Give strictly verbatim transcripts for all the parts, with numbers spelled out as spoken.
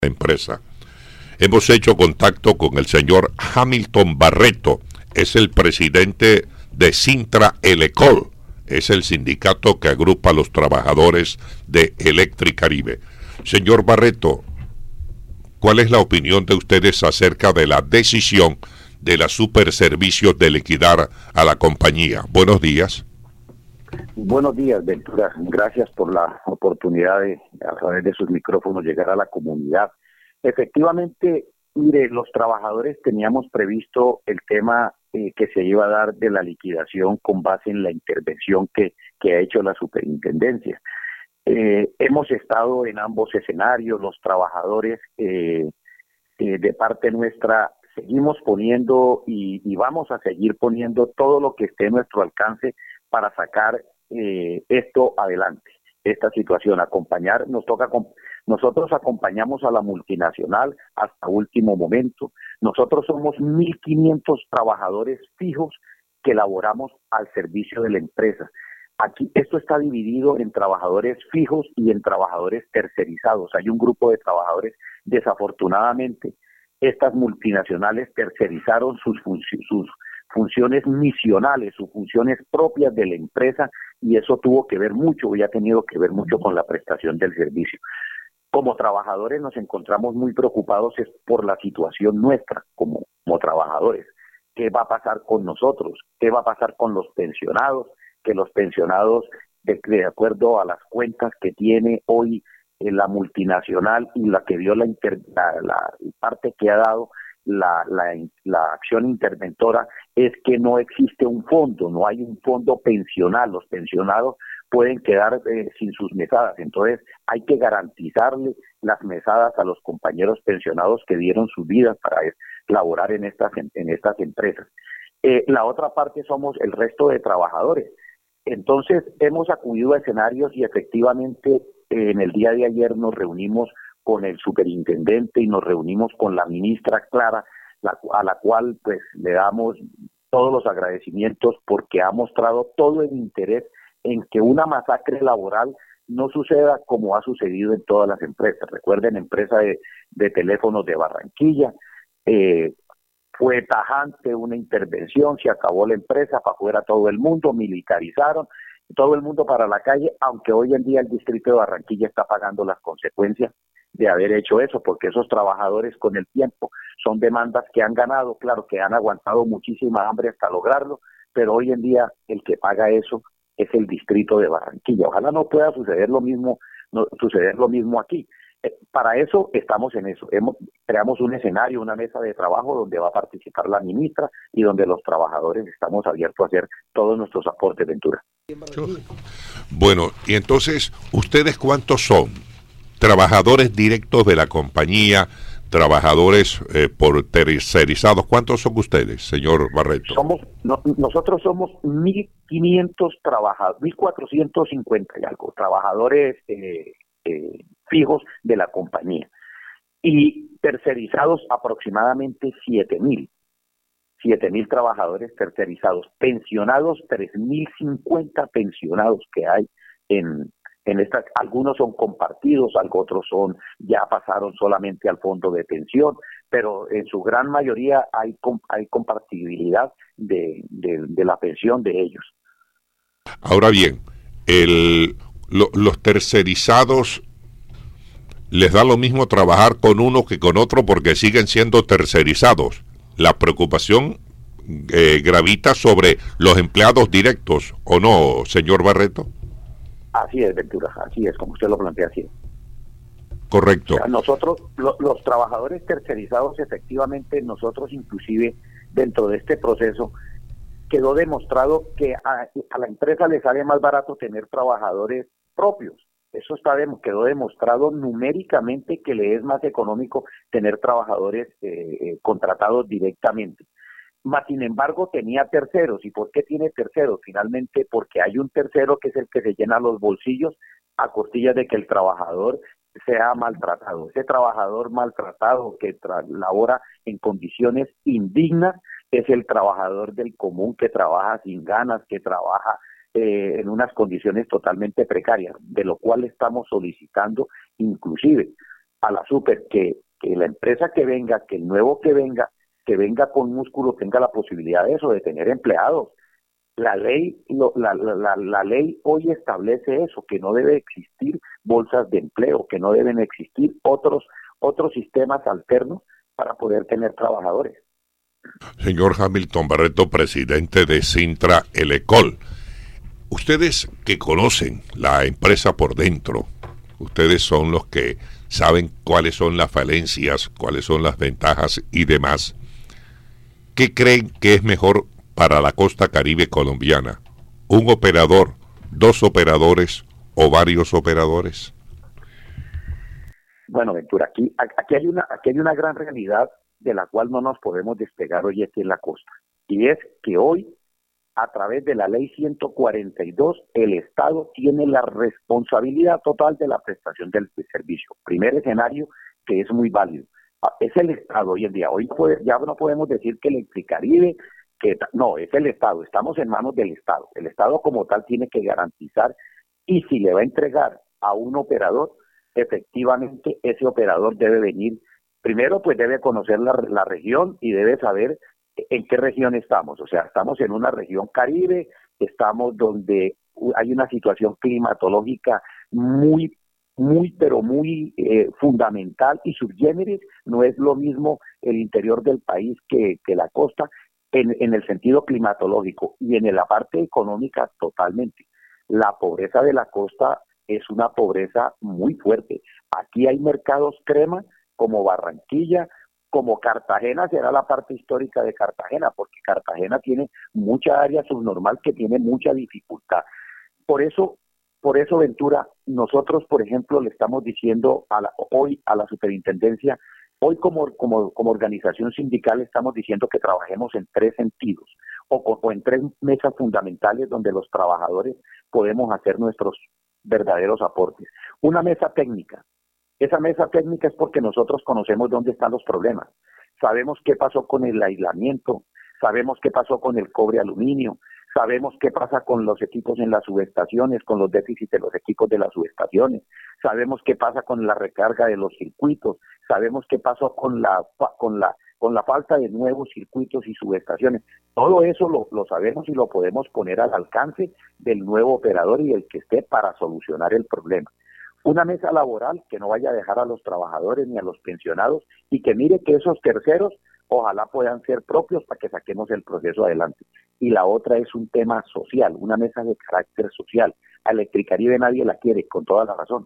empresa. Hemos hecho contacto con el señor Hamilton Barreto, es el presidente de Sintra Elecol, es el sindicato que agrupa a los trabajadores de Electricaribe. Señor Barreto, ¿cuál es la opinión de ustedes acerca de la decisión de la Superservicios de liquidar a la compañía? Buenos días. Buenos días, Ventura. Gracias por la oportunidad de, a través de sus micrófonos, llegar a la comunidad. Efectivamente, mire, los trabajadores teníamos previsto el tema eh, que se iba a dar de la liquidación con base en la intervención que, que ha hecho la superintendencia. Eh, hemos estado en ambos escenarios, los trabajadores eh, eh, de parte nuestra seguimos poniendo y, y vamos a seguir poniendo todo lo que esté a nuestro alcance para sacar eh, esto adelante, esta situación, acompañar, nos toca, nosotros acompañamos a la multinacional hasta último momento, nosotros somos mil quinientos trabajadores fijos que laboramos al servicio de la empresa. Aquí esto está dividido en trabajadores fijos y en trabajadores tercerizados. Hay un grupo de trabajadores, desafortunadamente, estas multinacionales tercerizaron sus, func sus funciones misionales, sus funciones propias de la empresa, y eso tuvo que ver mucho, y ha tenido que ver mucho con la prestación del servicio. Como trabajadores nos encontramos muy preocupados es por la situación nuestra como, como trabajadores. ¿Qué va a pasar con nosotros? ¿Qué va a pasar con los pensionados? Que los pensionados, de, de acuerdo a las cuentas que tiene hoy eh, la multinacional y la que dio la, inter, la, la parte que ha dado la, la, la acción interventora, es que no existe un fondo, no hay un fondo pensional. Los pensionados pueden quedar eh, sin sus mesadas, entonces hay que garantizarle las mesadas a los compañeros pensionados que dieron sus vidas para laborar en estas, en, en estas empresas. Eh, la otra parte somos el resto de trabajadores. Entonces hemos acudido a escenarios y efectivamente eh, en el día de ayer nos reunimos con el superintendente y nos reunimos con la ministra Clara, la, a la cual pues le damos todos los agradecimientos porque ha mostrado todo el interés en que una masacre laboral no suceda como ha sucedido en todas las empresas. Recuerden, empresa de, de teléfonos de Barranquilla, eh, fue tajante una intervención, se acabó la empresa, para afuera todo el mundo, militarizaron, todo el mundo para la calle, aunque hoy en día el distrito de Barranquilla está pagando las consecuencias de haber hecho eso, porque esos trabajadores con el tiempo son demandas que han ganado, claro que han aguantado muchísima hambre hasta lograrlo, pero hoy en día el que paga eso es el distrito de Barranquilla. Ojalá no pueda suceder lo mismo, no, suceder lo mismo aquí. Eh, para eso estamos en eso. Hemos, creamos un escenario, una mesa de trabajo donde va a participar la ministra y donde los trabajadores estamos abiertos a hacer todos nuestros aportes, Ventura. Bueno, y entonces, ¿ustedes cuántos son? Trabajadores directos de la compañía, trabajadores eh, por tercerizados. ¿Cuántos son ustedes, señor Barreto? Somos, no, nosotros somos mil quinientos trabajadores, mil cuatrocientos cincuenta y algo, trabajadores eh, eh, fijos de la compañía. Y tercerizados aproximadamente siete mil. siete mil trabajadores tercerizados. Pensionados, tres mil cincuenta pensionados que hay en En esta, algunos son compartidos, otros son ya pasaron solamente al fondo de pensión, pero en su gran mayoría hay, hay compartibilidad de, de, de la pensión de ellos. Ahora bien, el, lo, los tercerizados, les da lo mismo trabajar con uno que con otro porque siguen siendo tercerizados. La preocupación eh, gravita sobre los empleados directos, ¿o no, señor Barreto? Así es, Ventura, así es, como usted lo plantea, así es. Correcto. O sea, nosotros, lo, los trabajadores tercerizados, efectivamente, nosotros inclusive dentro de este proceso, quedó demostrado que a, a la empresa le sale más barato tener trabajadores propios. Eso está quedó demostrado numéricamente que le es más económico tener trabajadores eh, eh, contratados directamente. Mas, sin embargo, tenía terceros. ¿Y por qué tiene terceros? Finalmente, porque hay un tercero que es el que se llena los bolsillos a costillas de que el trabajador sea maltratado. Ese trabajador maltratado que labora en condiciones indignas es el trabajador del común que trabaja sin ganas, que trabaja eh, en unas condiciones totalmente precarias, de lo cual estamos solicitando inclusive a la super, que, que la empresa que venga, que el nuevo que venga, que venga con músculo, tenga la posibilidad de eso, de tener empleados. La ley, lo, la, la, la, la ley hoy establece eso, que no debe existir bolsas de empleo, que no deben existir otros, otros sistemas alternos para poder tener trabajadores. Señor Hamilton Barreto, presidente de Cintra Elecol, ustedes que conocen la empresa por dentro, ustedes son los que saben cuáles son las falencias, cuáles son las ventajas y demás. ¿Qué creen que es mejor para la costa caribe colombiana? ¿Un operador, dos operadores o varios operadores? Bueno, Ventura, aquí, aquí, hay una, aquí hay una gran realidad de la cual no nos podemos despegar hoy aquí en la costa. Y es que hoy, a través de la ley ciento cuarenta y dos, el Estado tiene la responsabilidad total de la prestación del servicio. Primer escenario que es muy válido. Es el Estado hoy en día. Hoy ya no podemos decir que Electricaribe, que no, es el Estado. Estamos en manos del Estado. El Estado como tal tiene que garantizar, y si le va a entregar a un operador, efectivamente ese operador debe venir. Primero, pues debe conocer la, la región y debe saber en qué región estamos. O sea, estamos en una región Caribe, estamos donde hay una situación climatológica muy, muy, pero muy eh, fundamental y subgéneres. No es lo mismo el interior del país que, que la costa en, en el sentido climatológico, y en la parte económica totalmente. La pobreza de la costa es una pobreza muy fuerte. Aquí hay mercados crema, como Barranquilla, como Cartagena, será la parte histórica de Cartagena, porque Cartagena tiene mucha área subnormal que tiene mucha dificultad. Por eso, por eso, Ventura, nosotros, por ejemplo, le estamos diciendo a la, hoy a la superintendencia, hoy como, como, como organización sindical estamos diciendo que trabajemos en tres sentidos, o, o en tres mesas fundamentales donde los trabajadores podemos hacer nuestros verdaderos aportes. Una mesa técnica. Esa mesa técnica es porque nosotros conocemos dónde están los problemas. Sabemos qué pasó con el aislamiento, sabemos qué pasó con el cobre aluminio, sabemos qué pasa con los equipos en las subestaciones, con los déficits de los equipos de las subestaciones, sabemos qué pasa con la recarga de los circuitos, sabemos qué pasó con la con la con la falta de nuevos circuitos y subestaciones. Todo eso lo, lo sabemos y lo podemos poner al alcance del nuevo operador y el que esté para solucionar el problema. Una mesa laboral que no vaya a dejar a los trabajadores ni a los pensionados, y que mire que esos terceros ojalá puedan ser propios para que saquemos el proceso adelante. Y la otra es un tema social, una mesa de carácter social. A Electricaribe nadie la quiere, con toda la razón.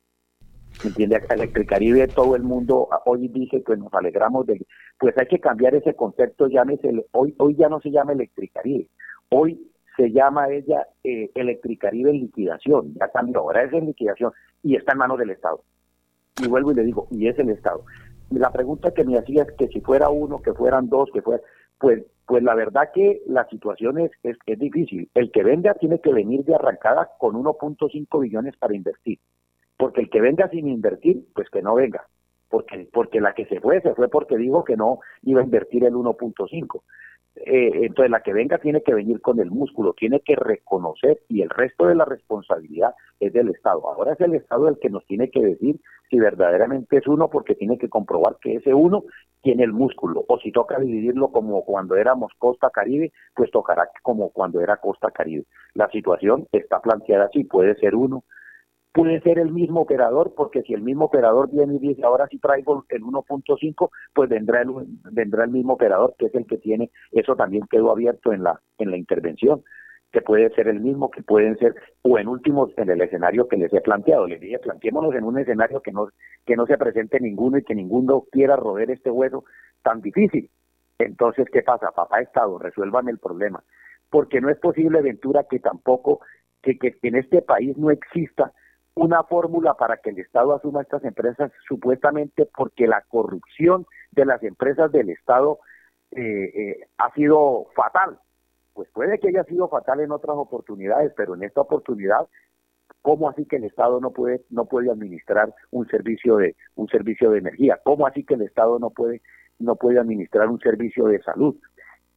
¿Me entiende? A Electricaribe todo el mundo hoy dice que nos alegramos de... Pues hay que cambiar ese concepto, llámese, hoy, hoy ya no se llama Electricaribe, hoy se llama ella eh, Electricaribe en liquidación, ya cambió, ahora es en liquidación y está en manos del Estado. Y vuelvo y le digo, y es el Estado. La pregunta que me hacía es que si fuera uno, que fueran dos, que fuera... Pues pues la verdad que la situación es, es, es difícil. El que venga tiene que venir de arrancada con uno punto cinco billones para invertir. Porque el que venga sin invertir, pues que no venga. Porque, porque la que se fue, se fue porque dijo que no iba a invertir el uno punto cinco. Eh, entonces la que venga tiene que venir con el músculo, tiene que reconocer, y el resto de la responsabilidad es del Estado. Ahora es el Estado el que nos tiene que decir si verdaderamente es uno, porque tiene que comprobar que ese uno tiene el músculo, o si toca dividirlo como cuando éramos Costa Caribe, pues tocará como cuando era Costa Caribe. La situación está planteada así, puede ser uno, puede ser el mismo operador, porque si el mismo operador viene y dice ahora sí traigo el uno punto cinco, pues vendrá el vendrá el mismo operador, que es el que tiene. Eso también quedó abierto en la en la intervención, que puede ser el mismo, que pueden ser, o en últimos en el escenario que les he planteado. Les dije, planteémonos en un escenario que no que no se presente ninguno y que ninguno quiera roer este hueso tan difícil. Entonces, ¿qué pasa? Papá Estado, resuelvan el problema, porque no es posible, Ventura, que tampoco que, que en este país no exista una fórmula para que el Estado asuma estas empresas, supuestamente porque la corrupción de las empresas del Estado eh, eh, ha sido fatal. Pues puede que haya sido fatal en otras oportunidades, pero en esta oportunidad, ¿cómo así que el Estado no puede no puede administrar un servicio de un servicio de energía? ¿Cómo así que el Estado no puede no puede administrar un servicio de salud?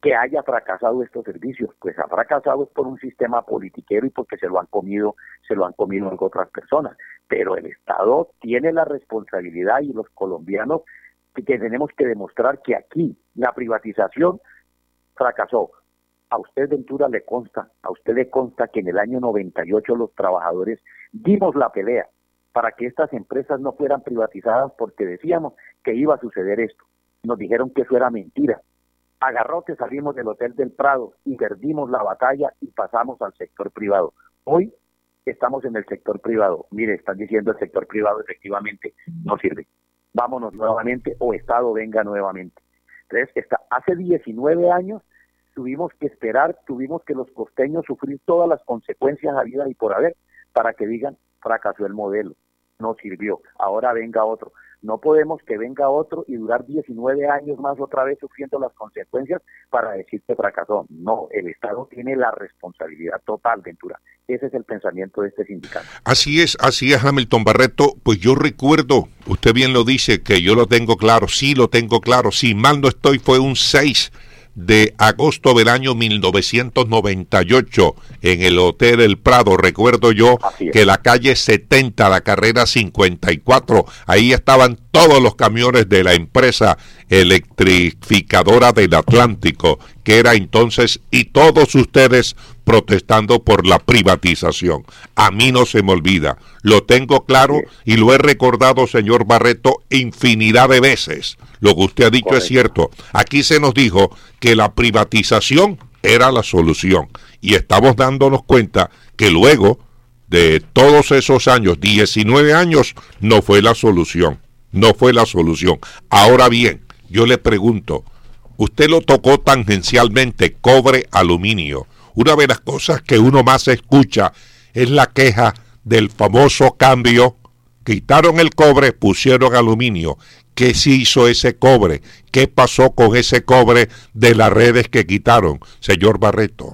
que haya fracasado estos servicios? Pues ha fracasado por un sistema politiquero y porque se lo han comido, se lo han comido otras personas. Pero el Estado tiene la responsabilidad y los colombianos que, que tenemos que demostrar que aquí la privatización fracasó. A usted, Ventura, le consta, a usted le consta que en el año noventa y ocho los trabajadores dimos la pelea para que estas empresas no fueran privatizadas porque decíamos que iba a suceder esto. Nos dijeron que eso era mentira. Agarrote salimos del Hotel del Prado y perdimos la batalla y pasamos al sector privado. Hoy estamos en el sector privado. Mire, están diciendo el sector privado efectivamente no sirve. Vámonos nuevamente o Estado venga nuevamente. Entonces, está, hace diecinueve años tuvimos que esperar, tuvimos que los costeños sufrir todas las consecuencias habidas y por haber para que digan fracasó el modelo, no sirvió, ahora venga otro. No podemos que venga otro y durar diecinueve años más otra vez sufriendo las consecuencias para decir que fracasó. No, el Estado tiene la responsabilidad total, Ventura. Ese es el pensamiento de este sindicato. Así es, así es, Hamilton Barreto. Pues yo recuerdo, usted bien lo dice, que yo lo tengo claro, sí lo tengo claro, si mal no estoy, fue un seis de agosto del año mil novecientos noventa y ocho en el Hotel El Prado. Recuerdo yo que la calle setenta, la carrera cincuenta y cuatro, ahí estaban todos los camiones de la empresa electrificadora del Atlántico, que era entonces, y todos ustedes protestando por la privatización. A mí no se me olvida, lo tengo claro y lo he recordado, señor Barreto, infinidad de veces. Lo que usted ha dicho Correcto. Es cierto. Aquí se nos dijo que la privatización era la solución y estamos dándonos cuenta que luego de todos esos años, diecinueve años, no fue la solución, no fue la solución. Ahora bien, yo le pregunto, usted lo tocó tangencialmente, cobre, aluminio. Una de las cosas que uno más escucha es la queja del famoso cambio. Quitaron el cobre, pusieron aluminio. ¿Qué se hizo ese cobre? ¿Qué pasó con ese cobre de las redes que quitaron, señor Barreto?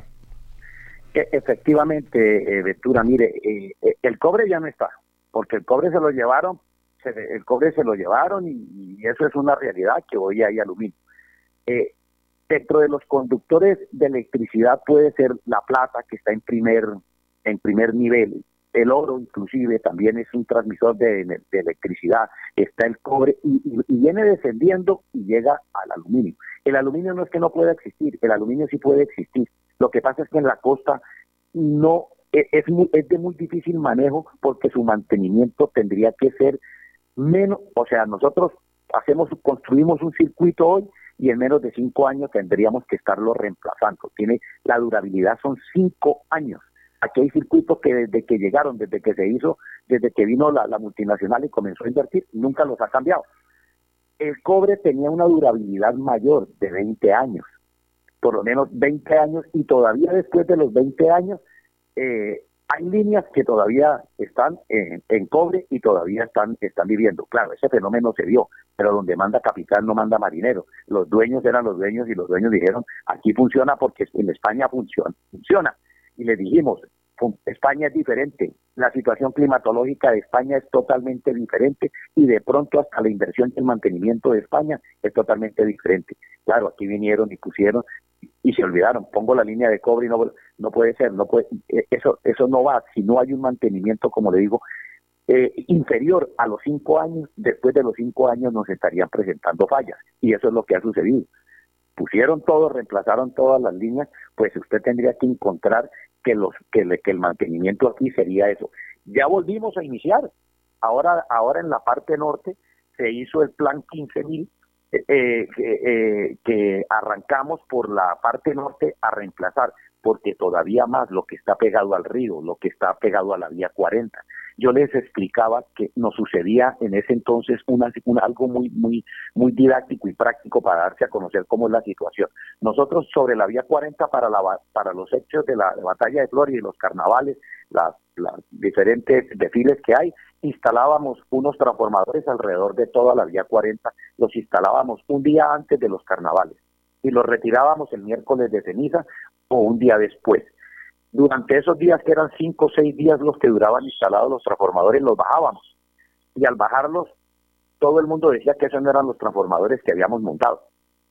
Efectivamente, eh, Ventura, mire, eh, el cobre ya no está, porque el cobre se lo llevaron, se, el cobre se lo llevaron y, y eso es una realidad que hoy hay aluminio. Eh, dentro de los conductores de electricidad puede ser la plata, que está en primer, en primer nivel. El oro inclusive también es un transmisor de, de electricidad, está el cobre y, y, y viene descendiendo y llega al aluminio. El aluminio no es que no pueda existir, el aluminio sí puede existir. Lo que pasa es que en la costa no es, es, muy, es de muy difícil manejo porque su mantenimiento tendría que ser menos, o sea, nosotros hacemos, construimos un circuito hoy y en menos de cinco años tendríamos que estarlo reemplazando. Tiene la durabilidad son cinco años. Aquí hay circuitos que desde que llegaron, desde que se hizo, desde que vino la, la multinacional y comenzó a invertir, nunca los ha cambiado. El cobre tenía una durabilidad mayor de veinte años, por lo menos veinte años, y todavía después de los veinte años eh, hay líneas que todavía están en, en cobre y todavía están, están viviendo. Claro, ese fenómeno se dio, pero donde manda capitán no manda marinero. Los dueños eran los dueños y los dueños dijeron, aquí funciona porque en España funciona. funciona. Y le dijimos, España es diferente, la situación climatológica de España es totalmente diferente y de pronto hasta la inversión y el mantenimiento de España es totalmente diferente. Claro, aquí vinieron y pusieron y se olvidaron, pongo la línea de cobre y no, no puede ser, no puede, eso, eso no va, si no hay un mantenimiento, como le digo, eh, inferior a los cinco años, después de los cinco años nos estarían presentando fallas y eso es lo que ha sucedido. Pusieron todo, reemplazaron todas las líneas, pues usted tendría que encontrar que los que, le, que el mantenimiento aquí sería eso. Ya volvimos a iniciar. Ahora ahora en la parte norte se hizo el plan quince mil eh, eh, eh, que arrancamos por la parte norte a reemplazar, porque todavía más lo que está pegado al río, lo que está pegado a la vía cuarenta. Yo les explicaba que nos sucedía en ese entonces una, una, algo muy muy muy didáctico y práctico para darse a conocer cómo es la situación. Nosotros sobre la vía cuarenta para la para los hechos de la, la batalla de Florida y los carnavales, las, las diferentes desfiles que hay, instalábamos unos transformadores alrededor de toda la vía cuarenta, los instalábamos un día antes de los carnavales y los retirábamos el miércoles de ceniza o un día después. Durante esos días, que eran cinco o seis días los que duraban instalados los transformadores, los bajábamos. Y al bajarlos, todo el mundo decía que esos no eran los transformadores que habíamos montado.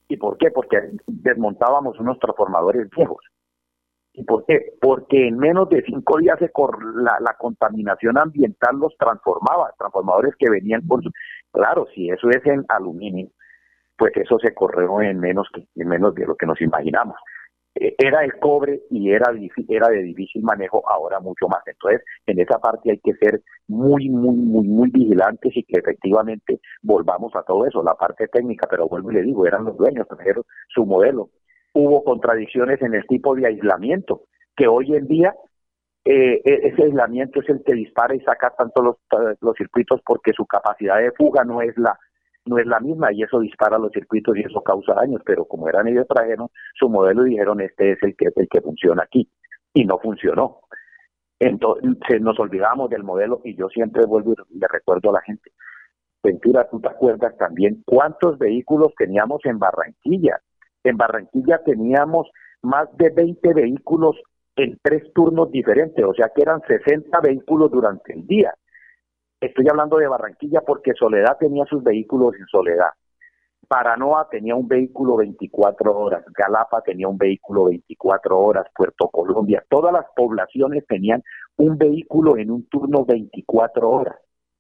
¿Y por qué? Porque desmontábamos unos transformadores viejos. ¿Y por qué? Porque en menos de cinco días se cor la, la contaminación ambiental los transformaba, transformadores que venían por su... Claro, si eso es en aluminio, pues eso se corrió en menos, que, en menos de lo que nos imaginamos. Eh, era el cobre y era, era de difícil manejo, ahora mucho más. Entonces, en esa parte hay que ser muy, muy, muy, muy vigilantes y que efectivamente volvamos a todo eso, la parte técnica, pero vuelvo y le digo, eran los dueños, trajeron su modelo. Hubo contradicciones en el tipo de aislamiento, que hoy en día eh, ese aislamiento es el que dispara y saca tanto los, los circuitos porque su capacidad de fuga no es la no es la misma y eso dispara los circuitos y eso causa daños, pero como eran ellos trajeron su modelo y dijeron este es el que el que funciona aquí y no funcionó. Entonces nos olvidamos del modelo y yo siempre vuelvo y le recuerdo a la gente, Ventura, tú te acuerdas también cuántos vehículos teníamos en Barranquilla. En Barranquilla teníamos más de veinte vehículos en tres turnos diferentes, o sea que eran sesenta vehículos durante el día. Estoy hablando de Barranquilla porque Soledad tenía sus vehículos en Soledad. Paranoa tenía un vehículo veinticuatro horas, Galapa tenía un vehículo veinticuatro horas, Puerto Colombia, todas las poblaciones tenían un vehículo en un turno veinticuatro horas.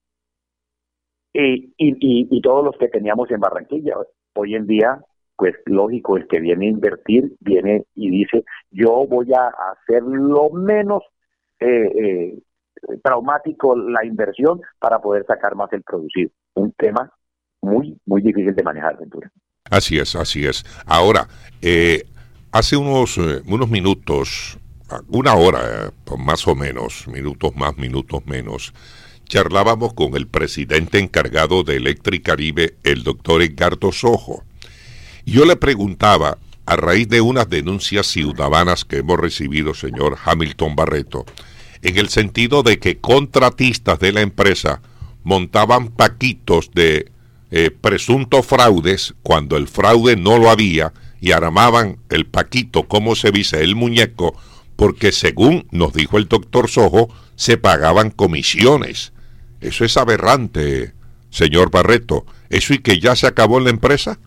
Y, y, y, y todos los que teníamos en Barranquilla, hoy en día, pues lógico, el que viene a invertir, viene y dice, yo voy a hacer lo menos eh, eh, traumático la inversión para poder sacar más el producido. Un tema muy, muy difícil de manejar, Ventura. Así es, así es. Ahora, eh, hace unos, eh, unos minutos, una hora eh, más o menos, minutos más, minutos menos, charlábamos con el presidente encargado de Electricaribe, el doctor Edgardo Sojo. Yo le preguntaba, a raíz de unas denuncias ciudadanas que hemos recibido, señor Hamilton Barreto, en el sentido de que contratistas de la empresa montaban paquitos de eh, presuntos fraudes cuando el fraude no lo había y armaban el paquito, como se dice, el muñeco, porque según nos dijo el doctor Sojo, se pagaban comisiones. Eso es aberrante, señor Barreto. ¿Eso y que ya se acabó en la empresa?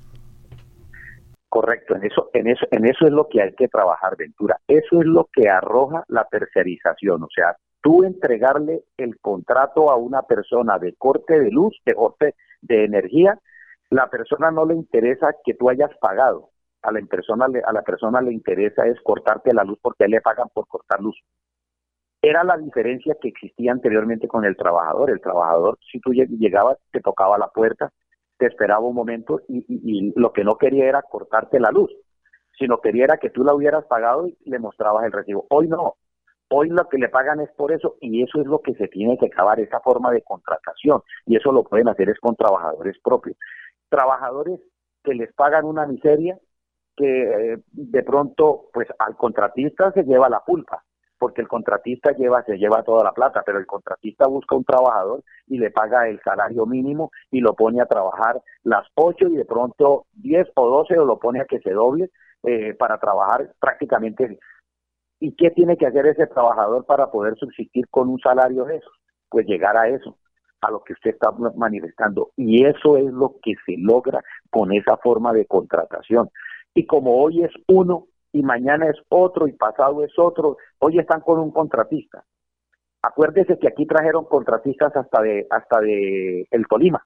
Correcto, en eso, en eso, en eso es lo que hay que trabajar, Ventura. Eso es lo que arroja la tercerización, o sea, tú entregarle el contrato a una persona de corte de luz, de corte de energía, la persona no le interesa que tú hayas pagado, a la persona, a la persona le interesa es cortarte la luz porque a él le pagan por cortar luz. Era la diferencia que existía anteriormente con el trabajador. El trabajador, si tú llegabas, te tocaba la puerta, te esperaba un momento y, y, y lo que no quería era cortarte la luz, sino quería era que tú la hubieras pagado y le mostrabas el recibo. Hoy no, hoy lo que le pagan es por eso y eso es lo que se tiene que acabar, esa forma de contratación, y eso lo pueden hacer es con trabajadores propios. Trabajadores que les pagan una miseria que eh, de pronto pues al contratista se lleva la culpa, porque el contratista lleva, se lleva toda la plata, pero el contratista busca un trabajador y le paga el salario mínimo y lo pone a trabajar las ocho y de pronto diez o doce o lo pone a que se doble eh, para trabajar prácticamente. ¿Y qué tiene que hacer ese trabajador para poder subsistir con un salario de esos? Pues llegar a eso, a lo que usted está manifestando. Y eso es lo que se logra con esa forma de contratación. Y como hoy es uno, y mañana es otro, y pasado es otro, hoy están con un contratista. Acuérdese que aquí trajeron contratistas hasta de hasta de el Tolima.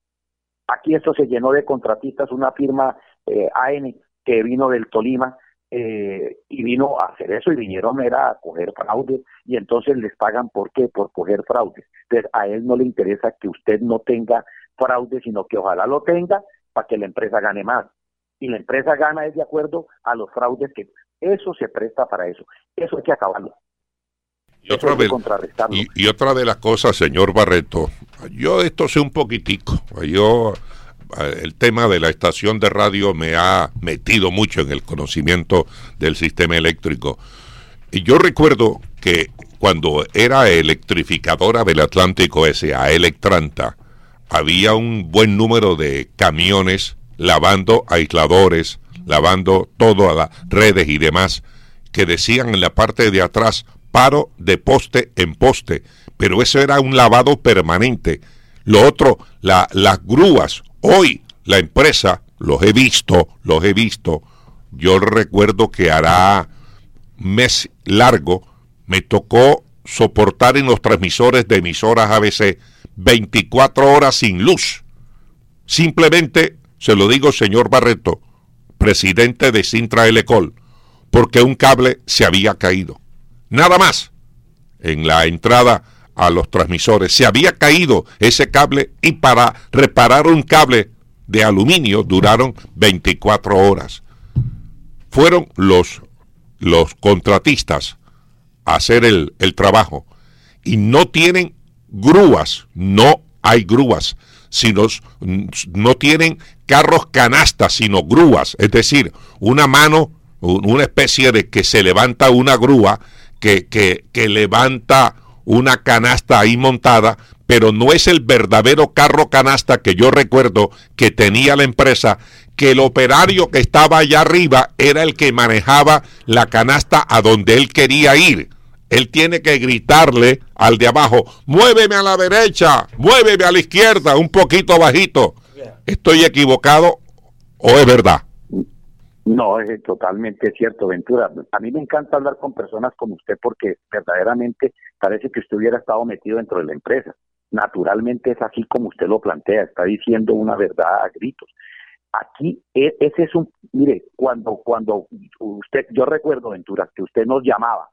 Aquí esto se llenó de contratistas, una firma eh, A N que vino del Tolima eh, y vino a hacer eso y vinieron era a coger fraudes y entonces les pagan ¿por qué? Por coger fraudes. Entonces a él no le interesa que usted no tenga fraude, sino que ojalá lo tenga para que la empresa gane más. Y la empresa gana es de acuerdo a los fraudes que eso se presta para eso. Eso hay que acabarlo. Y otra, de, y, y otra de las cosas, señor Barreto, yo esto sé un poquitico, yo el tema de la estación de radio me ha metido mucho en el conocimiento del sistema eléctrico. Y yo recuerdo que cuando era electrificadora del Atlántico S A, Electranta, había un buen número de camiones lavando aisladores, lavando todas las redes y demás, que decían en la parte de atrás, paro de poste en poste, pero eso era un lavado permanente. Lo otro, la, las grúas, hoy la empresa los he visto, los he visto. Yo recuerdo que hará un mes largo me tocó soportar en los transmisores de emisoras A B C veinticuatro horas sin luz. Simplemente, se lo digo, señor Barreto, presidente de Sintra Elecol, porque un cable se había caído. Nada más. En la entrada a los transmisores se había caído ese cable y para reparar un cable de aluminio duraron veinticuatro horas. Fueron los, los contratistas a hacer el, el trabajo y no tienen grúas, no hay grúas, sino no tienen carros canastas, sino grúas, es decir, una mano, una especie de que se levanta una grúa que, que, que levanta una canasta ahí montada, pero no es el verdadero carro canasta que yo recuerdo que tenía la empresa, que el operario que estaba allá arriba era el que manejaba la canasta a donde él quería ir. Él tiene que gritarle al de abajo, muéveme a la derecha, muéveme a la izquierda, un poquito bajito. ¿Estoy equivocado o es verdad? No, es totalmente cierto, Ventura. A mí me encanta hablar con personas como usted porque verdaderamente parece que usted hubiera estado metido dentro de la empresa. Naturalmente es así como usted lo plantea, está diciendo una verdad a gritos. Aquí, e- ese es un, mire, cuando, cuando usted, yo recuerdo, Ventura, que usted nos llamaba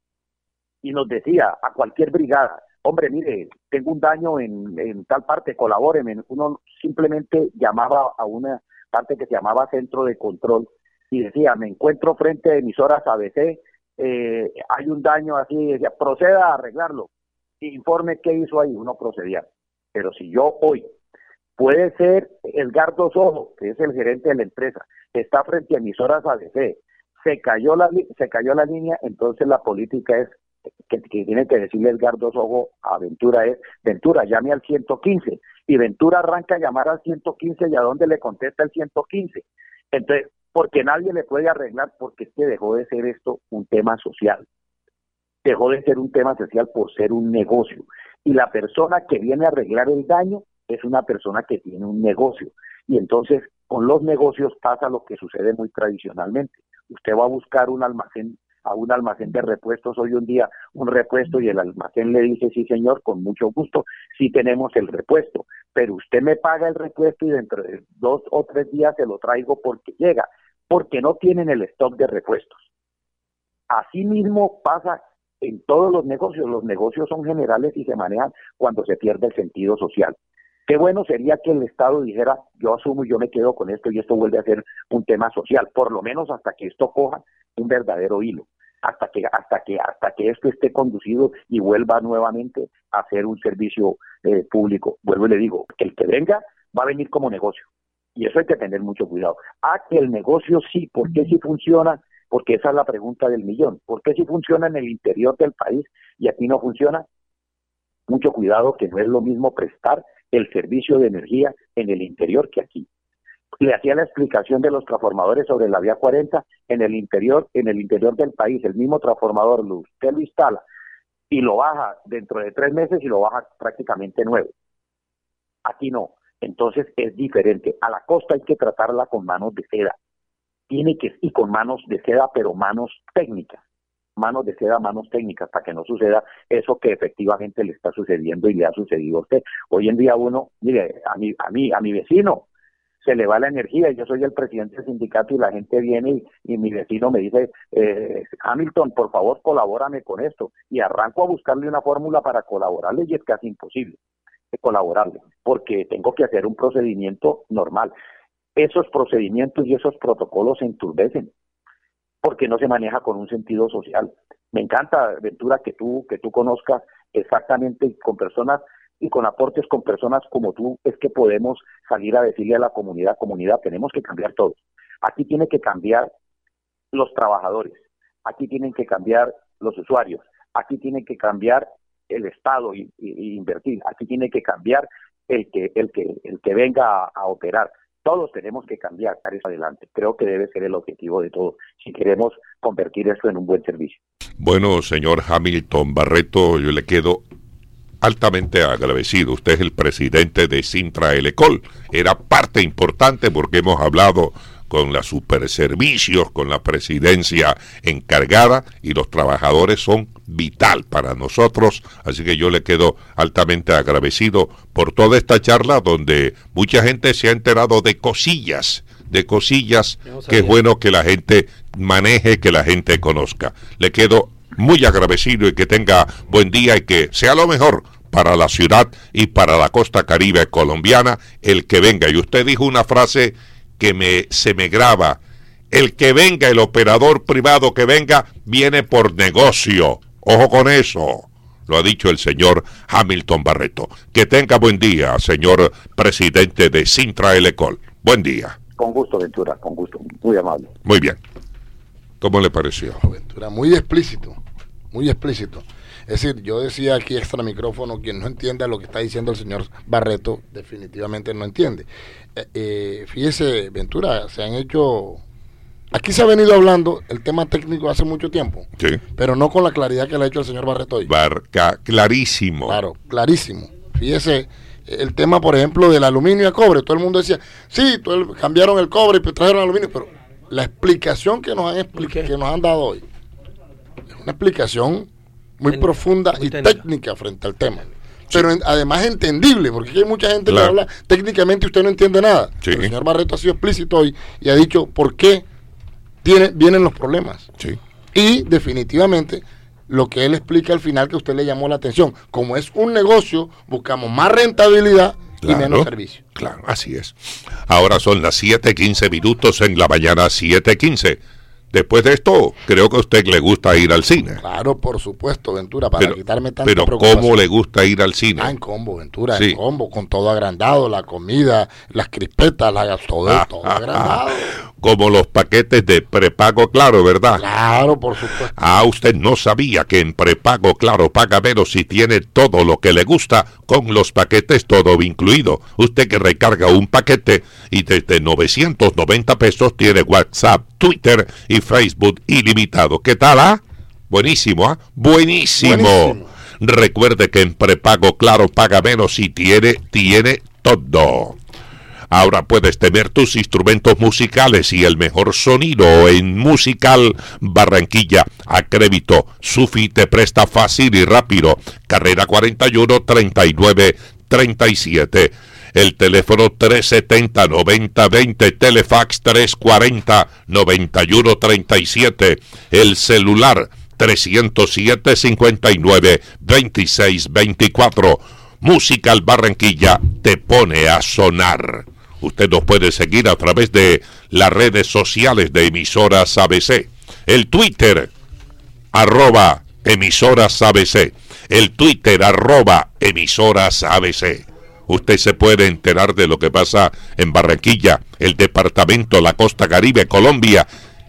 y nos decía a cualquier brigada, hombre, mire, tengo un daño en, en tal parte, colabóreme. Uno simplemente llamaba a una parte que se llamaba centro de control y decía, me encuentro frente a emisoras A B C, eh, hay un daño así, decía, proceda a arreglarlo, informe qué hizo ahí, uno procedía. Pero si yo hoy, puede ser Edgardo Sojo, que es el gerente de la empresa, está frente a emisoras A B C, se cayó la, se cayó la línea, entonces la política es que, que tiene que decirle Edgardo Sojo a Ventura es, Ventura, llame al ciento quince, y Ventura arranca a llamar al ciento quince y a dónde le contesta el ciento quince. Entonces, porque nadie le puede arreglar, porque es que dejó de ser esto un tema social, dejó de ser un tema social por ser un negocio, y la persona que viene a arreglar el daño es una persona que tiene un negocio, y entonces con los negocios pasa lo que sucede muy tradicionalmente. Usted va a buscar un almacén, a un almacén de repuestos hoy un día, un repuesto, y el almacén le dice, sí señor, con mucho gusto, sí tenemos el repuesto, pero usted me paga el repuesto y dentro de dos o tres días se lo traigo porque llega, porque no tienen el stock de repuestos. Así mismo pasa en todos los negocios. Los negocios son generales y se manejan cuando se pierde el sentido social. Qué bueno sería que el Estado dijera, yo asumo y yo me quedo con esto y esto vuelve a ser un tema social, por lo menos hasta que esto coja un verdadero hilo, hasta que hasta que hasta que esto esté conducido y vuelva nuevamente a ser un servicio eh, público. Vuelvo y le digo, que el que venga va a venir como negocio, y eso hay que tener mucho cuidado. Ah, que el negocio sí, ¿por qué sí funciona? Porque esa es la pregunta del millón. ¿Por qué sí funciona en el interior del país y aquí no funciona? Mucho cuidado, que no es lo mismo prestar el servicio de energía en el interior que aquí. Le hacía la explicación de los transformadores sobre la vía cuarenta en el interior, en el interior del país, el mismo transformador, usted lo instala y lo baja dentro de tres meses y lo baja prácticamente nuevo. Aquí no. Entonces es diferente. A la costa hay que tratarla con manos de seda. Tiene que, y con manos de seda, pero manos técnicas. Manos de seda, manos técnicas, para que no suceda eso que efectivamente le está sucediendo y le ha sucedido a usted. Hoy en día uno, mire, a mi, a mí, a mi vecino se le va la energía, y yo soy el presidente del sindicato y la gente viene y, y mi vecino me dice, eh, Hamilton, por favor colabórame con esto, y arranco a buscarle una fórmula para colaborarle y es casi imposible colaborarle, porque tengo que hacer un procedimiento normal. Esos procedimientos y esos protocolos se enturbecen porque no se maneja con un sentido social. Me encanta, Ventura, que tú que tú conozcas exactamente con personas y con aportes con personas como tú, es que podemos salir a decirle a la comunidad, comunidad, tenemos que cambiar todos. Aquí tiene que cambiar los trabajadores, aquí tienen que cambiar los usuarios, aquí tienen que cambiar el Estado y, y, y invertir, aquí tiene que cambiar el que el que el que venga a, a operar. Todos tenemos que cambiar para ir adelante. Creo que debe ser el objetivo de todos, si queremos convertir esto en un buen servicio. Bueno, señor Hamilton Barreto, yo le quedo altamente agradecido. Usted es el presidente de Cintra Elecol. Era parte importante porque hemos hablado con los superservicios, con la presidencia encargada, y los trabajadores son vital para nosotros, así que yo le quedo altamente agradecido por toda esta charla donde mucha gente se ha enterado de cosillas, de cosillas que es bueno que la gente maneje, que la gente conozca. Le quedo muy agradecido y que tenga buen día y que sea lo mejor para la ciudad y para la costa caribe colombiana el que venga. Y usted dijo una frase que me, se me graba: el que venga, el operador privado que venga, viene por negocio. Ojo con eso, lo ha dicho el señor Hamilton Barreto. Que tenga buen día, señor presidente de Cintra Elecol. Buen día. Con gusto, Ventura, con gusto, muy amable. Muy bien. ¿Cómo le pareció? Ventura, muy explícito, muy explícito. Es decir, yo decía aquí extra micrófono, quien no entienda lo que está diciendo el señor Barreto, definitivamente no entiende. Eh, eh, fíjese, Ventura, se han hecho... Aquí se ha venido hablando el tema técnico hace mucho tiempo, sí, pero no con la claridad que le ha hecho el señor Barreto hoy. Barca, clarísimo. Claro, clarísimo. Fíjese, el tema, por ejemplo, del aluminio a cobre. Todo el mundo decía, sí, todo el, cambiaron el cobre y trajeron aluminio, pero la explicación que nos han, explica, que nos han dado hoy es una explicación muy Ten, profunda muy y técnica. técnica frente al tema. Pero en, además entendible, porque hay mucha gente claro. que habla técnicamente y usted no entiende nada. Sí. El señor Barreto ha sido explícito hoy y ha dicho por qué tiene, vienen los problemas. Sí. Y definitivamente lo que él explica al final, que a usted le llamó la atención, como es un negocio, buscamos más rentabilidad claro, y menos servicio. Claro, así es. Ahora son las siete quince minutos en la mañana, siete quince. Después de esto, creo que a usted le gusta ir al cine. Claro, por supuesto, Ventura, para pero, quitarme tanta pero preocupación. ¿cómo le gusta ir al cine? Ah, en combo, Ventura, sí. en combo, con todo agrandado, la comida, las crispetas, la, todo, ah, todo ah, agrandado. Ah, como los paquetes de prepago Claro, ¿verdad? Claro, por supuesto. Ah, usted no sabía que en prepago Claro paga menos si tiene todo lo que le gusta con los paquetes todo incluido. Usted que recarga un paquete y desde novecientos noventa pesos tiene WhatsApp, Twitter y Facebook ilimitado. ¿Qué tal, ah? Buenísimo, ¿ah? Buenísimo. Buenísimo. Recuerde que en prepago Claro paga menos si tiene, tiene todo. Ahora puedes tener tus instrumentos musicales y el mejor sonido en Musical Barranquilla a crédito. Sufi te presta fácil y rápido. Carrera cuarenta y uno, treinta y nueve, treinta y siete. El teléfono tres setenta, noventa veinte, Telefax tres cuarenta, noventa y uno treinta y siete. El celular trescientos siete, cincuenta y nueve, veintiséis veinticuatro. Musical Barranquilla te pone a sonar. Usted nos puede seguir a través de las redes sociales de Emisoras A B C. El Twitter, arroba Emisoras A B C. El Twitter, arroba Emisoras A B C. Usted se puede enterar de lo que pasa en Barranquilla, el departamento, la costa caribe, Colombia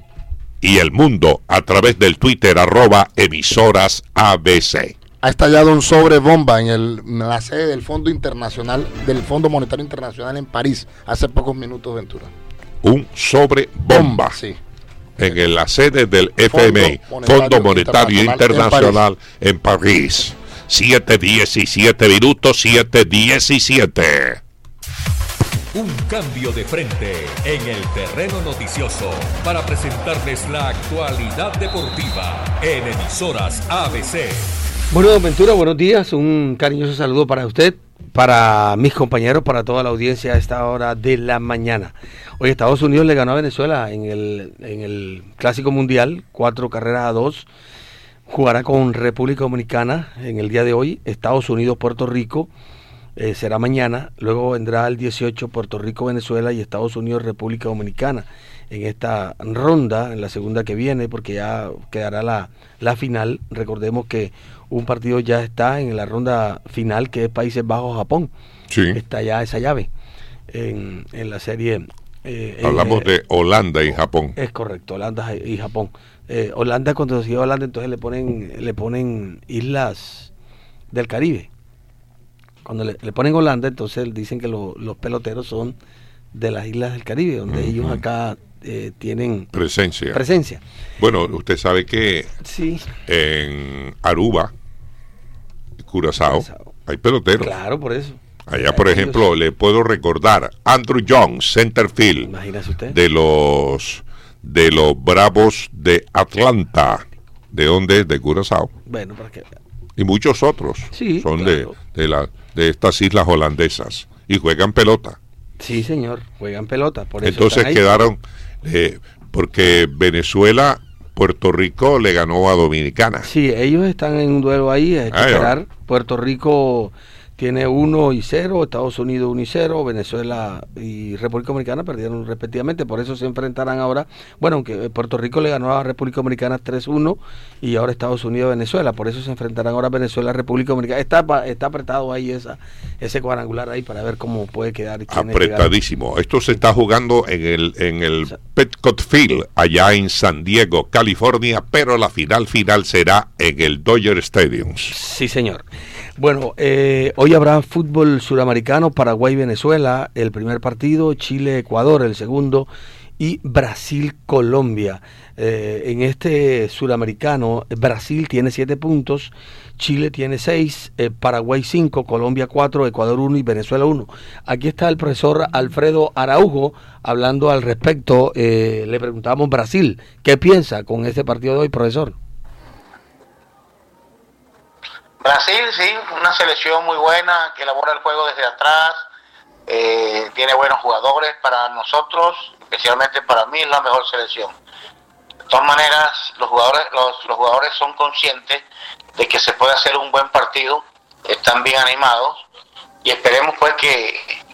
y el mundo a través del Twitter, arroba Emisoras A B C. Ha estallado un sobre bomba en, el, en la sede del Fondo Internacional, del Fondo Monetario Internacional en París, hace pocos minutos, Ventura. Un sobre bomba. bomba sí. En el, la sede del F M I, Fondo Monetario, Fondo Monetario Internacional, Internacional en París. En París. siete diecisiete minutos, siete diecisiete. Un cambio de frente en el terreno noticioso para presentarles la actualidad deportiva en Emisoras A B C. Bueno, don Ventura, buenos días. Un cariñoso saludo para usted, para mis compañeros, para toda la audiencia a esta hora de la mañana. Hoy Estados Unidos le ganó a Venezuela en el, en el Clásico Mundial, cuatro carreras a dos. Jugará con República Dominicana en el día de hoy. Estados Unidos, Puerto Rico, eh, será mañana. Luego vendrá el dieciocho, Puerto Rico, Venezuela y Estados Unidos, República Dominicana. En esta ronda, en la segunda que viene, porque ya quedará la, la final. Recordemos que un partido ya está en la ronda final, que es Países Bajos-Japón. Sí. Está ya esa llave en, en la serie. Eh, Hablamos en, eh, de Holanda y Japón. Es correcto, Holanda y Japón. Eh, Holanda, cuando se llega a Holanda, entonces le ponen le ponen islas del Caribe. Cuando le, le ponen Holanda, entonces dicen que lo, los peloteros son de las islas del Caribe, donde uh-huh. ellos acá eh, tienen presencia. presencia. Bueno, usted sabe que sí. en Aruba, Curazao, Curazao, Hay peloteros. Claro, por eso. Allá, por ejemplo, le puedo recordar Andrew Jones, centerfield. Imagínese usted. De los de los Bravos de Atlanta. ¿De dónde es? De Curazao. Bueno, para que y muchos otros sí, son claro. de, de, la, de estas islas holandesas y juegan pelota. Sí, señor, juegan pelota. Por eso entonces quedaron, eh, porque Venezuela, Puerto Rico le ganó a Dominicana. Sí, ellos están en un duelo ahí, hay que Ay, esperar. Puerto Rico tiene uno y cero, Estados Unidos uno y cero, Venezuela y República Dominicana perdieron respectivamente, por eso se enfrentarán ahora, bueno, aunque Puerto Rico le ganó a República Dominicana tres uno y ahora Estados Unidos Venezuela, por eso se enfrentarán ahora Venezuela República Dominicana. Está está apretado ahí esa ese cuadrangular ahí para ver cómo puede quedar. Y apretadísimo. Esto se está jugando en el en el Petco Field allá en San Diego, California, pero la final final será en el Dodger Stadium. Sí, señor. Bueno, eh, hoy habrá fútbol suramericano, Paraguay-Venezuela, el primer partido, Chile-Ecuador, el segundo, y Brasil-Colombia. Eh, en este suramericano, Brasil tiene siete puntos, Chile tiene seis, eh, Paraguay cinco, Colombia cuatro, Ecuador uno y Venezuela uno. Aquí está el profesor Alfredo Araujo hablando al respecto. Eh, le preguntamos Brasil, ¿qué piensa con este partido de hoy, profesor? Brasil, sí, una selección muy buena que elabora el juego desde atrás, eh, tiene buenos jugadores. Para nosotros, especialmente para mí, es la mejor selección. De todas maneras, los jugadores, los, los jugadores son conscientes de que se puede hacer un buen partido, están bien animados y esperemos pues que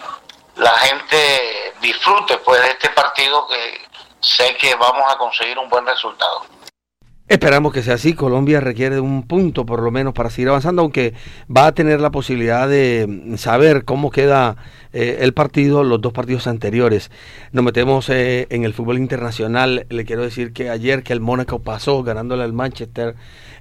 la gente disfrute pues de este partido, que sé que vamos a conseguir un buen resultado. Esperamos que sea así. Colombia requiere un punto por lo menos para seguir avanzando, aunque va a tener la posibilidad de saber cómo queda eh, el partido, los dos partidos anteriores. Nos metemos eh, en el fútbol internacional. Le quiero decir que ayer que el Mónaco pasó ganándole al Manchester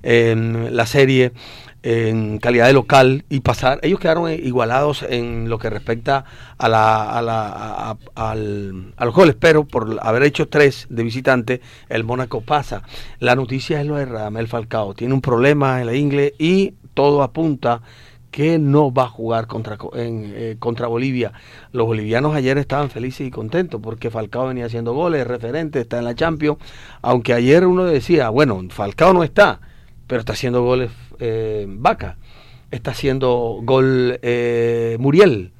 en la serie en calidad de local y pasar, ellos quedaron igualados en lo que respecta a la a la a, a, al, a los goles, pero por haber hecho tres de visitante el Mónaco pasa. La noticia es lo de Radamel Falcao, tiene un problema en la ingle y todo apunta que no va a jugar contra en, eh, contra Bolivia. Los bolivianos ayer estaban felices y contentos porque Falcao venía haciendo goles, referente, está en la Champions, aunque ayer uno decía, bueno, Falcao no está, pero está haciendo goles eh, Vaca, está haciendo gol eh, Muriel,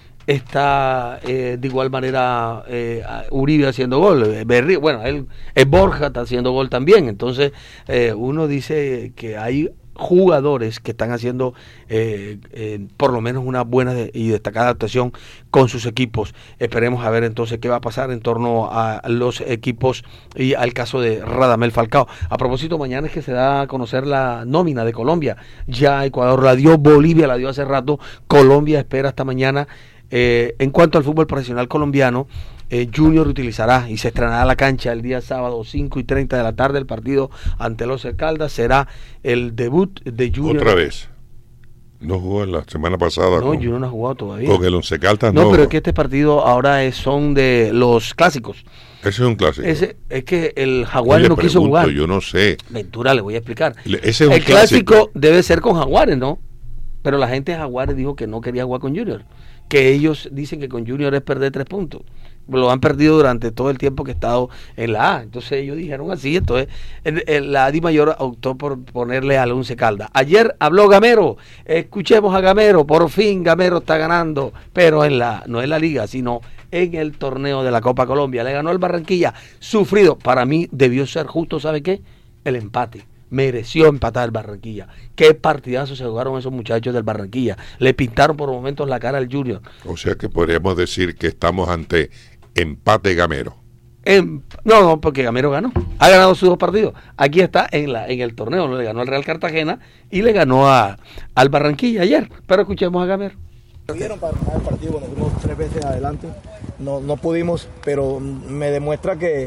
está eh, de igual manera eh, Uribe haciendo gol, Berri, bueno, él, eh, Borja está haciendo gol también. Entonces eh, uno dice que hay jugadores que están haciendo eh, eh, por lo menos una buena de, y destacada actuación con sus equipos. Esperemos a ver entonces qué va a pasar en torno a los equipos y al caso de Radamel Falcao. A propósito, mañana es que se da a conocer la nómina de Colombia. Ya Ecuador la dio, Bolivia la dio hace rato, Colombia espera hasta mañana. Eh, en cuanto al fútbol profesional colombiano, eh, Junior utilizará y se estrenará la cancha el día sábado cinco y treinta de la tarde. El partido ante los Caldas será el debut de Junior. Otra vez. No jugó la semana pasada. No, con, Junior no ha jugado todavía. Con el Once Caldas no. No, pero no. es que este partido ahora es, son de los clásicos. Ese es un clásico. Ese, es que el Jaguares le no quiso pregunto, jugar. Yo no sé. Ventura, le voy a explicar. Le, ese es un el clásico, clásico debe ser con Jaguares, ¿no? Pero la gente de Jaguares dijo que no quería jugar con Junior. Que ellos dicen que con Junior es perder tres puntos. Lo han perdido durante todo el tiempo que ha estado en la A. Entonces ellos dijeron así. Entonces el, el, la Adi Mayor optó por ponerle al Once Caldas. Ayer habló Gamero. Escuchemos a Gamero. Por fin Gamero está ganando. Pero en la no en la liga, sino en el torneo de la Copa Colombia. Le ganó el Barranquilla. Sufrido. Para mí debió ser justo, ¿sabe qué? El empate. Mereció empatar el Barranquilla. Qué partidazo se jugaron esos muchachos del Barranquilla. Le pintaron por momentos la cara al Junior. O sea que podríamos decir que estamos ante empate Gamero. En, no, no, porque Gamero ganó. Ha ganado sus dos partidos. Aquí está en la en el torneo. Le ganó al Real Cartagena y le ganó a, al Barranquilla ayer. Pero escuchemos a Gamero. Dieron para ganar el partido, nos fuimos tres veces adelante. No, no pudimos, pero me demuestra que,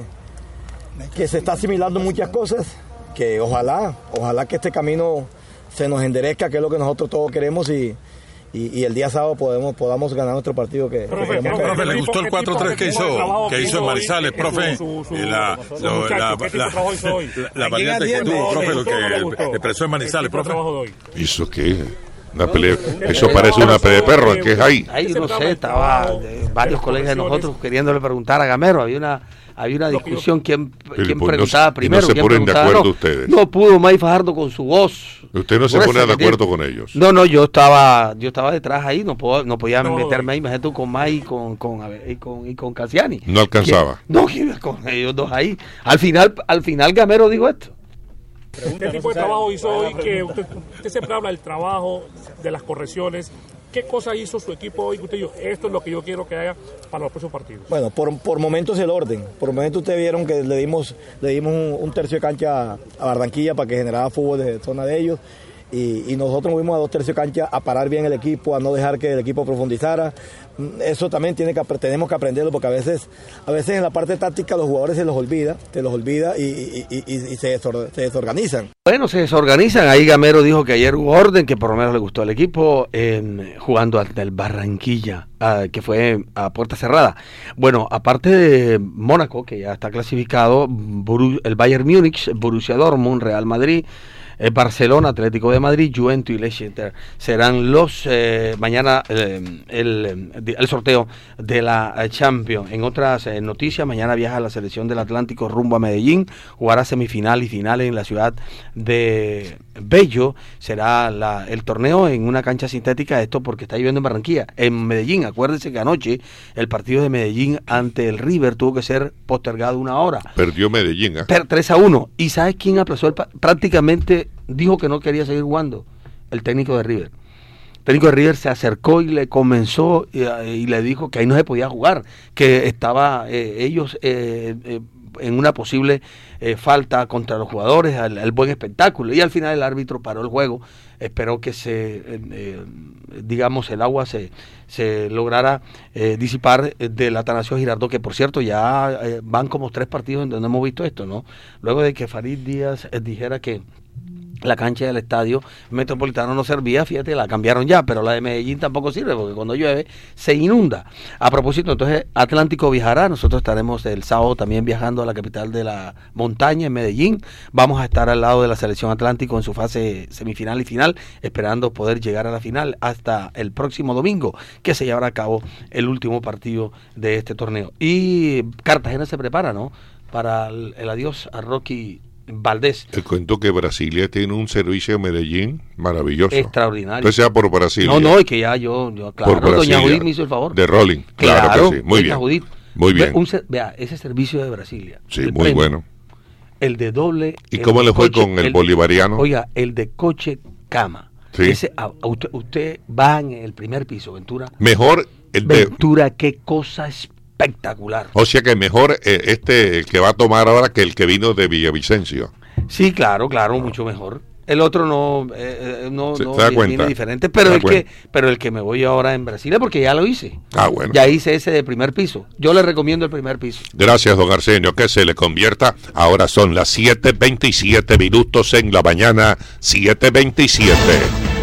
que se está asimilando muchas cosas. Que ojalá, ojalá que este camino se nos enderezca, que es lo que nosotros todos queremos y, y, y el día sábado podemos, podamos ganar nuestro partido. Que, profe, que profe, profe, ¿le gustó el cuatro tres que hizo, que hizo en Manizales, profe? La, lo, la, la, la variante que tuvo, profe, lo que expresó en Manizales, profe. ¿Hizo qué? Una pelea, eso parece una pelea de perro, ¿qué es ahí? Ahí no sé, estaba eh, varios colegas de nosotros queriéndole preguntar a Gamero, había una había una discusión quién, quién pues preguntaba no, primero. No se quién ponen de acuerdo no. ustedes. No pudo May Fajardo con su voz. Usted no se pone de acuerdo con ellos. No, no, yo estaba yo estaba detrás ahí, no puedo, no podía no, meterme ahí, imagínate tú con May y con, con, a ver, y con, y con Cassiani. No alcanzaba. No, con ellos dos ahí. Al final, al final Gamero dijo esto. ¿Qué tipo de trabajo hizo hoy? Que usted, usted siempre habla del trabajo, de las correcciones. ¿Qué cosa hizo su equipo hoy? Usted dijo, esto es lo que yo quiero que haga para los próximos partidos. Bueno, por, por momentos el orden. Por momentos ustedes vieron que le dimos, le dimos un, un tercio de cancha a Barranquilla para que generara fútbol desde zona de ellos. Y, y nosotros fuimos a dos tercios de cancha a parar bien el equipo, a no dejar que el equipo profundizara. Eso también tiene que, tenemos que aprenderlo porque a veces, a veces en la parte táctica los jugadores se los olvida, se los olvida y, y, y, y, y se, desor, se desorganizan. Bueno, se desorganizan. Ahí Gamero dijo que ayer hubo orden, que por lo menos le gustó al equipo eh, jugando ante el Barranquilla, uh, que fue a puerta cerrada. Bueno, aparte de Mónaco, que ya está clasificado, Boru, el Bayern Múnich, Borussia Dortmund, Real Madrid, Eh, Barcelona, Atlético de Madrid, Juventus y Leicester serán los eh, mañana eh, el, el sorteo de la Champions. En otras eh, noticias, mañana viaja la selección del Atlántico rumbo a Medellín, jugará semifinal y final en la ciudad de Bello. Será la, el torneo en una cancha sintética, esto porque está lloviendo en Barranquilla. En Medellín, acuérdense que anoche el partido de Medellín ante el River tuvo que ser postergado una hora. Perdió Medellín, ¿eh? Per, tres a uno. ¿Y sabes quién aplazó el pa prácticamente? Dijo que no quería seguir jugando, el técnico de River. El técnico de River se acercó y le comenzó y, y le dijo que ahí no se podía jugar, que estaba eh, ellos eh, eh, en una posible eh, falta contra los jugadores, al, al buen espectáculo. Y al final el árbitro paró el juego, esperó que se, eh, eh, digamos, el agua se, se lograra eh, disipar del Atanasio Girardot, que por cierto ya eh, van como tres partidos en donde hemos visto esto, ¿no? Luego de que Farid Díaz eh, dijera que la cancha del estadio Metropolitano no servía, fíjate, la cambiaron ya, pero la de Medellín tampoco sirve porque cuando llueve se inunda. A propósito, entonces Atlántico viajará, nosotros estaremos el sábado también viajando a la capital de la montaña, en Medellín. Vamos a estar al lado de la selección Atlántico en su fase semifinal y final, esperando poder llegar a la final hasta el próximo domingo, que se llevará a cabo el último partido de este torneo. Y Cartagena se prepara, ¿no?, para el, el adiós a Rocky Valdés. Te cuento que Brasilia tiene un servicio en Medellín maravilloso. Extraordinario. Entonces sea por Brasilia. No, no, y que ya yo, yo claro, doña Judith me hizo el favor. De Rolling, claro, claro que sí. Muy bien. Judith, muy bien. Un, vea, ese servicio de Brasilia. Sí, muy premio, bueno. El de doble. ¿Y cómo le fue con el, el bolivariano? Oiga, el de coche cama. Sí. Ese, a, a usted, usted va en el primer piso, Ventura. Mejor el de... Ventura, qué cosa es espectacular. O sea que mejor eh, este el que va a tomar ahora que el que vino de Villavicencio. Sí, claro, claro, mucho mejor. El otro no, eh, no, ¿Se no da viene cuenta? diferente, pero el que, pero el que me voy ahora en Brasilia, porque ya lo hice. Ah, bueno. Ya hice ese de primer piso. Yo le recomiendo el primer piso. Gracias, don Arsenio, que se le convierta. Ahora son las siete veintisiete minutos en la mañana, siete veintisiete.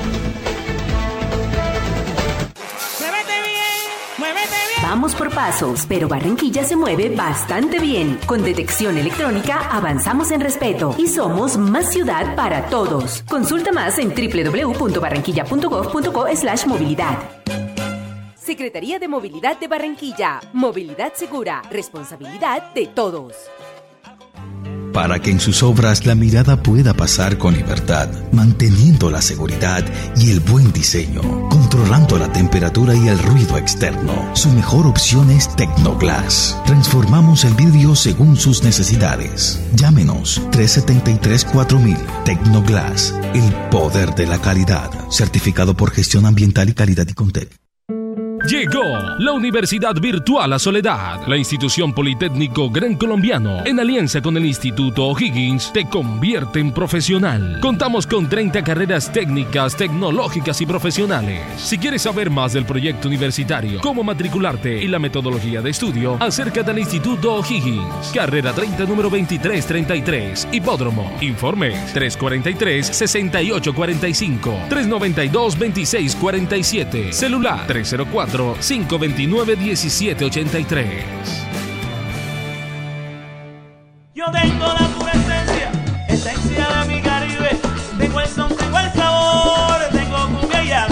Vamos por pasos, pero Barranquilla se mueve bastante bien. Con detección electrónica avanzamos en respeto y somos más ciudad para todos. Consulta más en doble u doble u doble u punto barranquilla punto gov punto co slash movilidad. Secretaría de Movilidad de Barranquilla. Movilidad segura. Responsabilidad de todos. Para que en sus obras la mirada pueda pasar con libertad, manteniendo la seguridad y el buen diseño, controlando la temperatura y el ruido externo. Su mejor opción es Tecnoglass. Transformamos el vidrio según sus necesidades. Llámenos tres siete tres cuatro mil. Tecnoglass, el poder de la calidad. Certificado por Gestión Ambiental y Calidad y Contec. Llegó la Universidad Virtual La Soledad, la institución Politécnico Gran Colombiano, en alianza con el Instituto O'Higgins, te convierte en profesional. Contamos con treinta carreras técnicas, tecnológicas y profesionales. Si quieres saber más del proyecto universitario, cómo matricularte y la metodología de estudio, acércate al Instituto O'Higgins, carrera treinta, número veintitrés treinta y tres, Hipódromo. Informes tres cuatro tres, seis ocho cuatro cinco, tres nueve dos, veintiséis cuarenta y siete, celular tres cero cuatro, cinco dos nueve, diecisiete ochenta y tres. Yo tengo la pura esencia, esencia de mi Caribe. Tengo el son, tengo el sabor, tengo cumbia y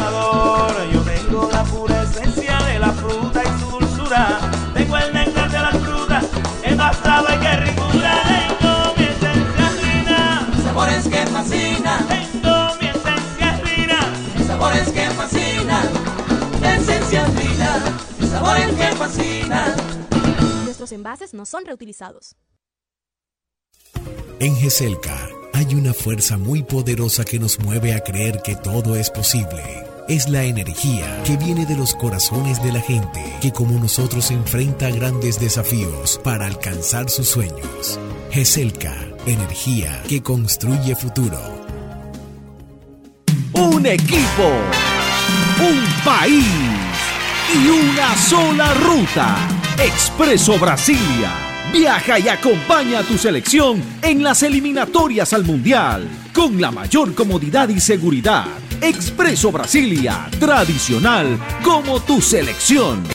Los envases no son reutilizados. En GESELCA hay una fuerza muy poderosa que nos mueve a creer que todo es posible. Es la energía que viene de los corazones de la gente que como nosotros enfrenta grandes desafíos para alcanzar sus sueños. GESELCA, energía que construye futuro. Un equipo, un país y una sola ruta. Expreso Brasilia. Viaja y acompaña a tu selección en las eliminatorias al Mundial con la mayor comodidad y seguridad. Expreso Brasilia, tradicional como tu selección.